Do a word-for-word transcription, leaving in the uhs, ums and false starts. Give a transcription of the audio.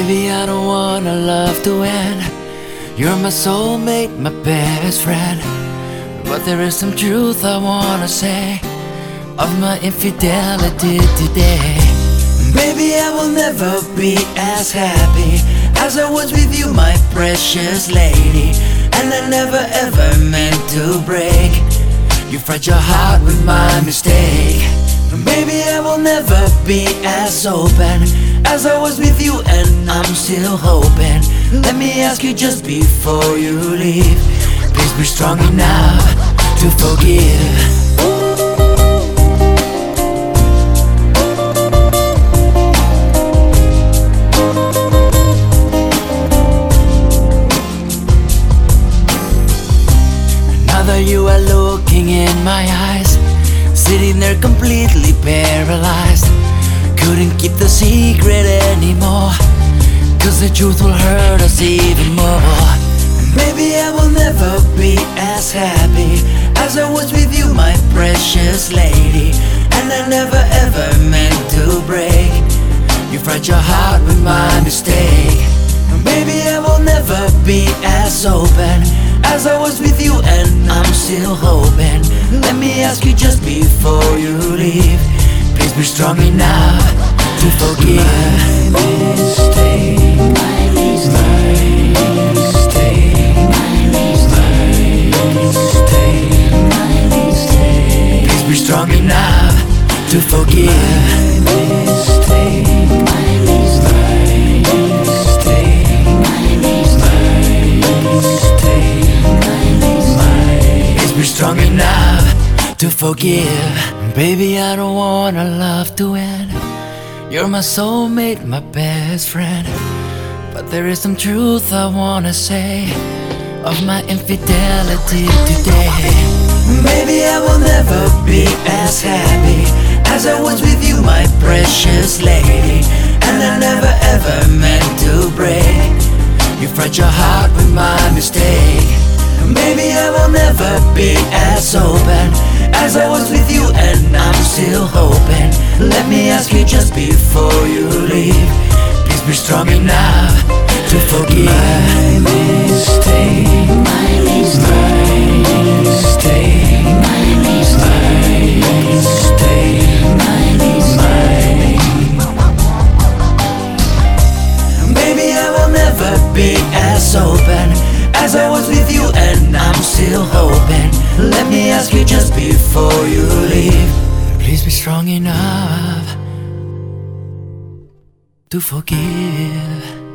Baby, I don't want our love to end. You're my soulmate, my best friend. But there is some truth I wanna say of my infidelity today. Baby, I will never be as happy as I was with you, my precious lady. And I never ever meant to break your fragile heart with my mistake. Baby, I will never be as open as I was with you, and I'm still hoping. Let me ask you just before you leave, please be strong enough to forgive. You are looking in my eyes, sitting there completely paralyzed. Couldn't keep the secret anymore, cause the truth will hurt us even more. Baby, I will never be as happy as I was with you, my precious lady. And I never ever meant to break your fragile heart with my mistake. Baby, I will never be as open as I was with you, and I'm still hoping. Let me ask you just before you leave, please be strong enough to forgive. My mistake, my mistake, my mistake, my mistake, my mistake. Please be strong enough to forgive. My mistake, my mistake, my mistake, my mistake. Be strong enough to forgive. Baby, I don't want our love to end. You're my soulmate, my best friend. But there is some truth I wanna say of my infidelity today. Baby, I will never be as happy as I was with you, my precious lady. And I never ever meant to break your fragile heart with my mistake. Baby, I will never be as open as I was with you, and I'm still hoping. Let me ask you just before you leave, please be strong enough to forgive. My mistake, my mistake, my mistake, my mistake, my mistake, my mistake. Baby, I will never be as open as I was with you, and I'm still hoping. Let me ask you just before you leave, please be strong enough to forgive.